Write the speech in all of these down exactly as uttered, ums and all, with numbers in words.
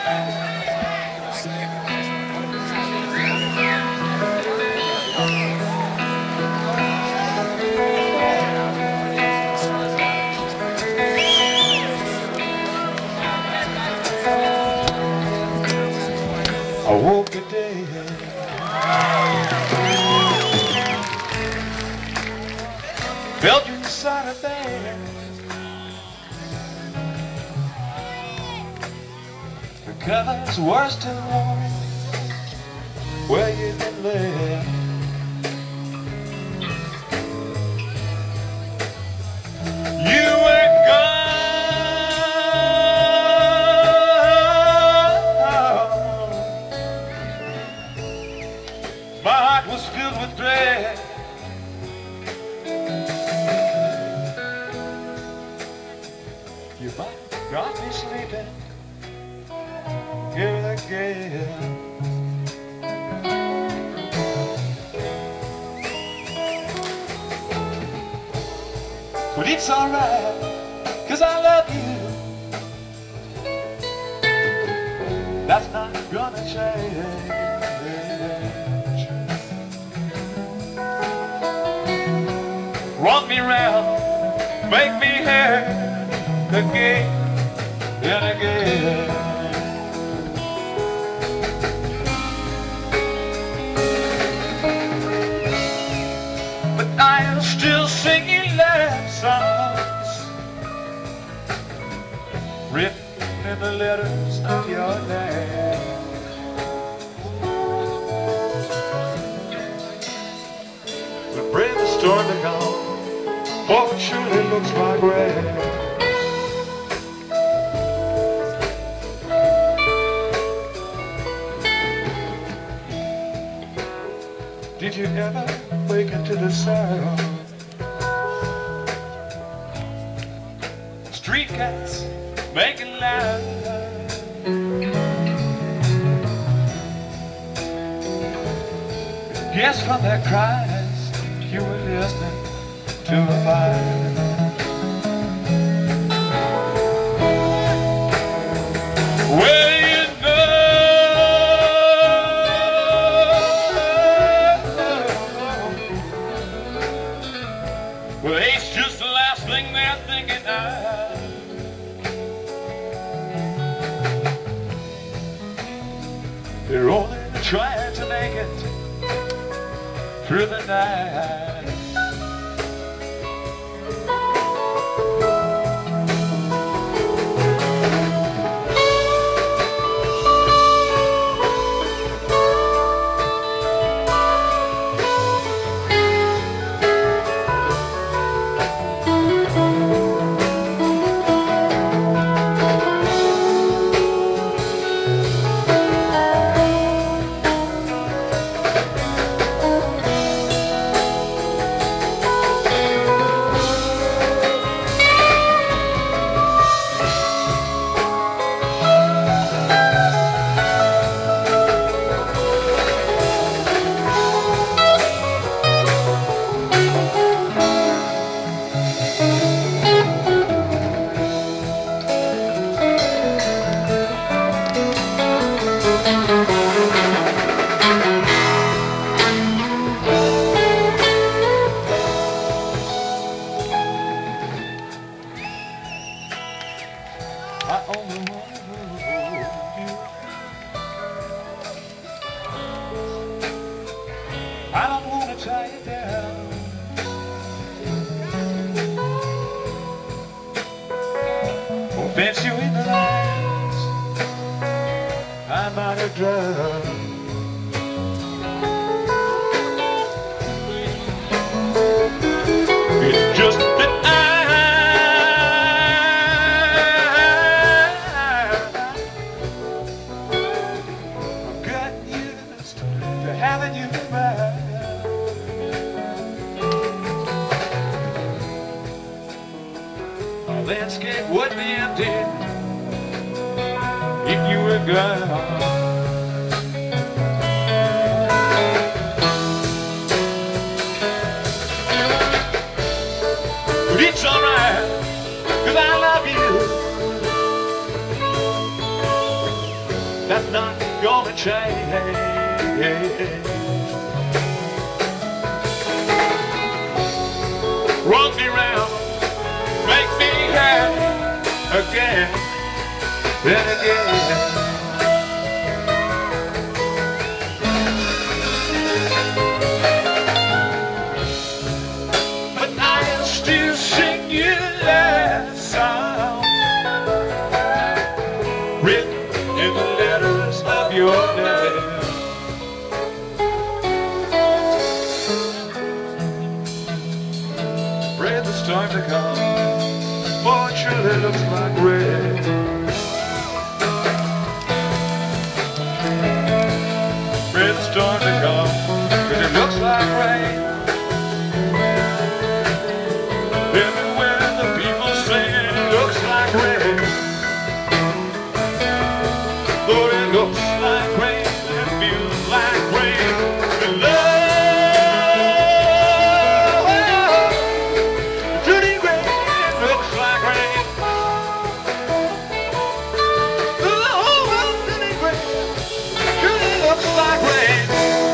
I woke today, felt you inside of there, because worse to know where you been left. You were my heart was filled with dread. You might have got me sleeping here again. But it's alright, 'cause I love you. That's not gonna change. Run me round, make me hurt again and again. But I am still singing love songs written in the letters of your name. But brave the storm to come, for it surely looks like rain. Did you ever wake into the sound? Street cats making loud. Guess from their cries you were listening to a fire. Where you go? Well, it's just the last thing they're thinking of. They're only trying to make it through the night. I only want to hold you. I don't want to tie you down. Or fence you in the lines I might have drowned. It's just that I having you back. Our landscape would be empty if you were gone. But it's alright, 'cause I love you. that's not gonna change. Run me round, make me happy again and again. But I'll still sing you that song, written in the letters of your name. Pray the storm to come, for it surely looks like rain. Pray the storm to come, cause it looks like rain. Everywhere the people saying it looks like rain. Though it looks like rain, it feels like rain. And love, dirty rain, it looks like rain. Oh, dirty rain, surely looks like rain.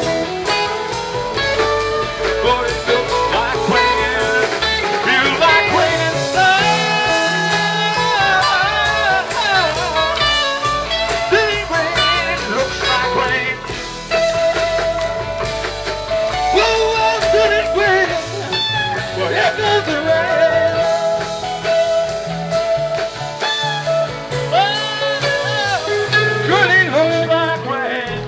Though it looks like rain, it feels like rain inside. Dirty rain, it looks like rain. Whoa, whoa, dirty rain, well, here goes the rain. Oh, surely looks like rain.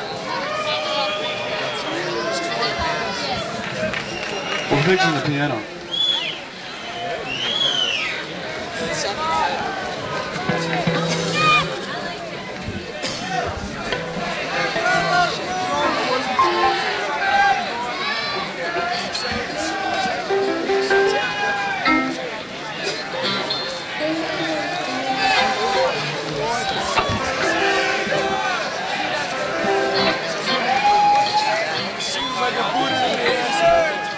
We're fixing the piano.